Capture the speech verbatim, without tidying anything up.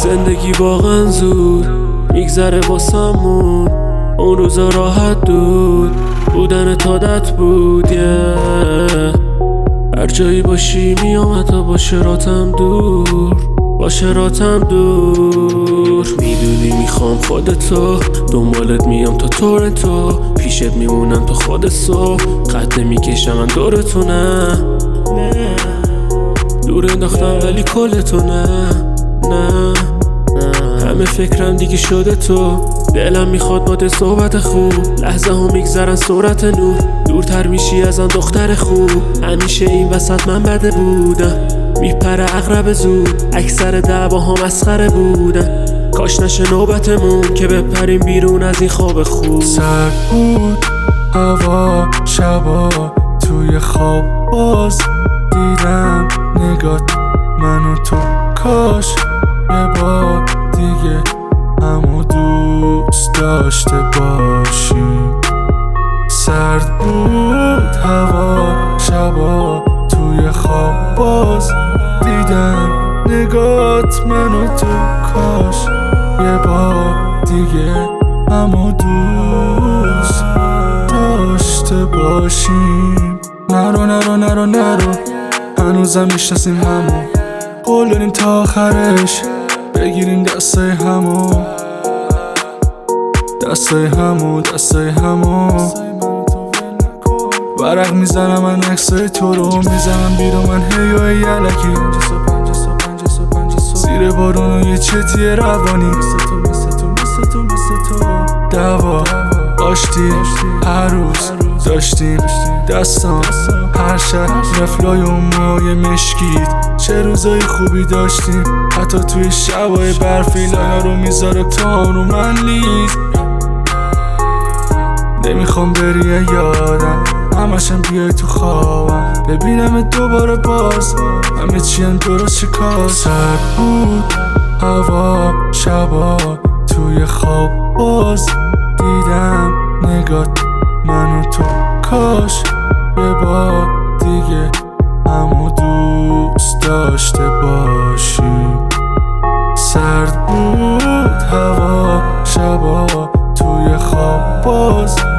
زندگی واقعا زود میگذره واسمون، اون روزا راحت دود بودن تادت بود yeah. هر جایی باشی میام حتی با شراتم دور، با شراتم دور. میدونی میخوام خودتو، دنبالت میام تا تورنتو، پیشت میمونم تا خود صبح، قد میکشم من دورتو نه دور انداختم ولی کلتو نه نه همه فکرم دیگه شده تو، دلم میخواد با صحبت خوب، لحظه ها میگذرن سرعت نور، دورتر میشی ازم دختر خوب. همیشه این وسط من بده بودم، میپره اغرب زود، اکثر دعواها مسخره بودن، کاش نشه نوبتمون که بپریم بیرون از این خواب خوب. سرد بود هوا شبا توی خواب، باز دیدم نگات منو تو، کاش یه بار دیگه همو دوست داشته باشیم. سرد بود هوا شبا توی خواب، باز دیدم نگات منو تو، کاش یه بار دیگه همو دوست داشته باشیم. نرو نرو نرو نرو هنوزم میشناسیم همو، قول داریم تا آخرش بگیریم دستای همو، دستای همو دستای همو. ورق میزنم من عکسای تو رو میزنم بیرون من هی و یلکی، زیر بارون و یه چتی روانی، دعوا آشتی هر روز داشتیم دستان، هر شب رفلای و موهای مشکیت، چه روزای خوبی داشتیم، حتی توی شبای برفی لانا رو میذاره تا رو من لیز. نمیخوام بری یادم، همشم بیای تو خوابم، ببینم دوباره باز همه چیم درست شکار. سرد بود هوا شبا توی خواب، باز دیدم نگات منو تو، کاش یه بار دیگه همو دوست داشته باشیم. سرد بود هوا شبا توی خواب، باز